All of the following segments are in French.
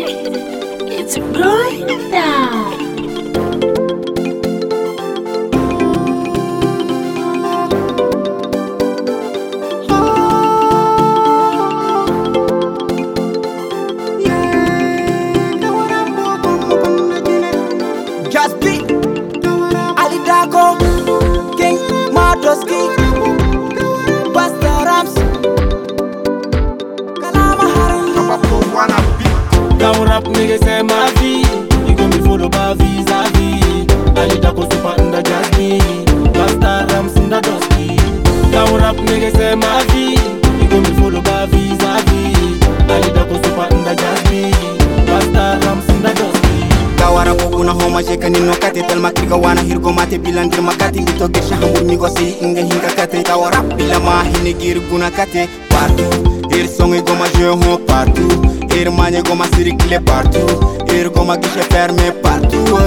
It's going down. Just beat Ali Dago, King Madoski, Busta Rhymes, Kalama Haram. Down rap nigga c'est ma vie. You gon' be follow by vis-a-vis. Ali Dago super under just me. Busta Rhymes in the dusty. Down rap nigga c'est ma vie. You gon' be follow by vis-a-vis. Ali Dago super under just me. Busta Rhymes in the dusty. Gawara boguna homa jeka nino kate telma kriga wana hirgo mate bilandir makati bito gesha hambur nigo se inga hinga kate gawara bila ma hine girguna kate partout ir songi goma je ho partout ir manye goma circuler partout ir goma guichet fermé partout.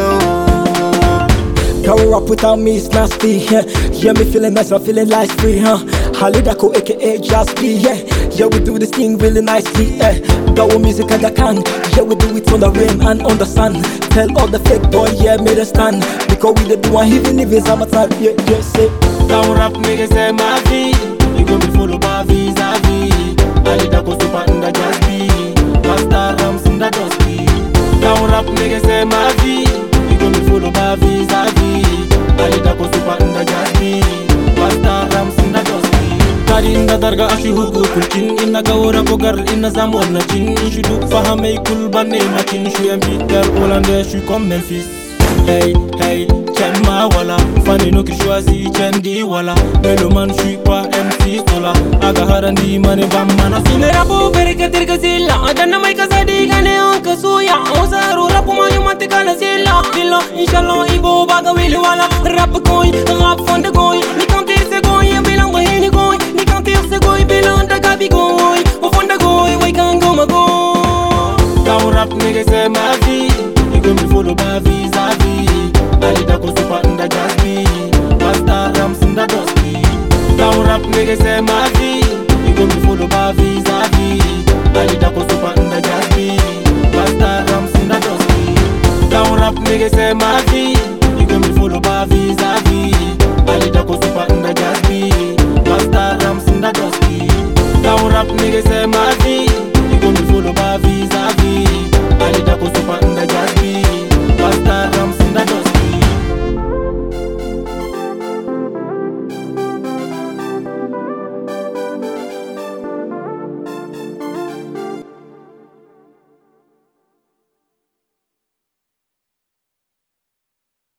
Power up without me is nasty, yeah. Yeah, me feeling nice, I'm feeling like free, huh? Halidako aka Just Be, yeah. Yeah, we do this thing really nicely, yeah. Go music and I can, yeah, we do it on the rain and on the sun. Tell all the fake boy, yeah, made a stand. Because we the do one even if it's summertime, yeah, yeah, say. Down rap nigga c'est ma vie. You gon' be follow by vis-a-vis. Ali Dago super under just be. Busta Rhymes in the dusty. Down rap nigga c'est ma vie. You gon' be follow by vis-a-vis. Ali Dago super under just be. Busta Rhymes in the dusty. Kari inda darga ashi hugu kulchin. Inna gawara bogar inna zamon na chin. Shudu fahamei kul banne machin. Shu Peter Hollande shu comme Memphis. Hey, hey, tiens ma wala. Fanino qui choisit, tiens di wala. Mais le man suis pas MC sola. Aga harandi mane bamana. Sine rapu berika dirga zilla. Adana mai kasadi gane onka suya. Osaru rapu manyu mate kana zilla. Zilla, inshallah ibo baga wili wala. Rap koi, rap fonda koi. Ni kanti se koi, bilang bahini koi. Ni kanti se koi, bilang da gabi koi. O fonda koi, wai kan goma koi. Down rap nigga c'est ma vie. You gon' be follow by vis-a-vis. Ali Dago super under just be. Busta Rhymes in the dusty. Down rap nigga c'est ma vie. You gon' be follow by vis-a-vis. Ali Dago super under just be. Busta Rhymes in the dusty. Down rap nigga c'est ma vie. You gon' be follow by vis-a-vis. Ali Dago super under just be. Busta Rhymes in the dusty. Down rap nigga c'est ma vie.